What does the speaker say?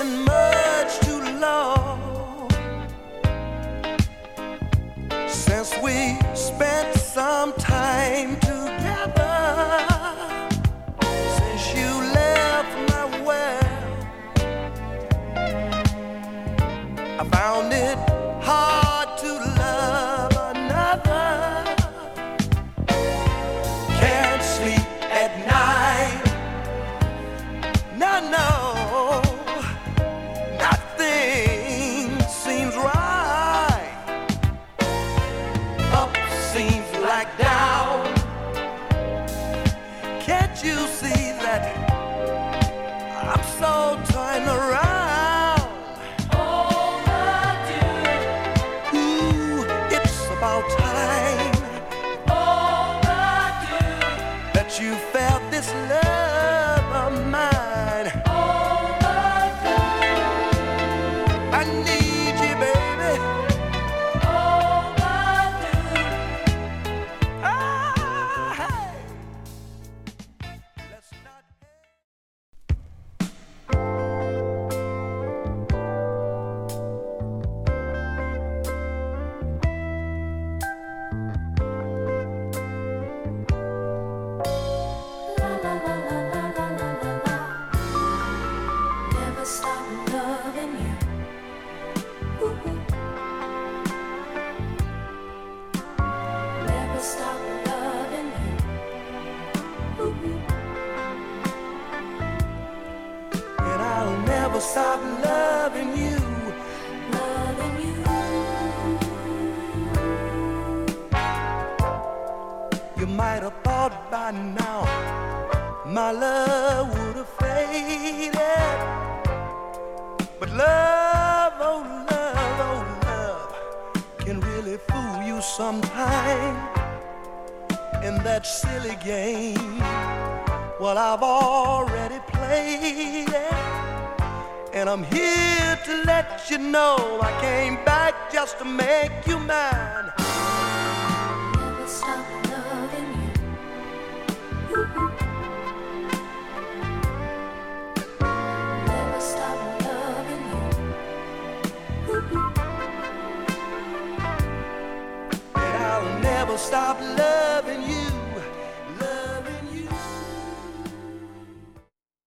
been much too long since we spent some time together. Since you left my well, I found it hard to love another. Can't sleep at night. No, nothing seems right. Up seems like down. Can't you see that I'm so torn around? Oh, my dear. Ooh, it's about time. Oh, my dear. That you felt this love of mine. I need you, baby. Oh, I do. Ah, hey. Let's not. La la la la la la la la. Never stop loving you. Never stop loving you. And I'll never stop loving you. Loving you. You might have thought by now my love would have faded, but love, oh love, can really fool you sometime. In that silly game, well, I've already played it, and I'm here to let you know I came back just to make you mine. Never stop loving you. Never stop loving you. And I'll never stop loving you.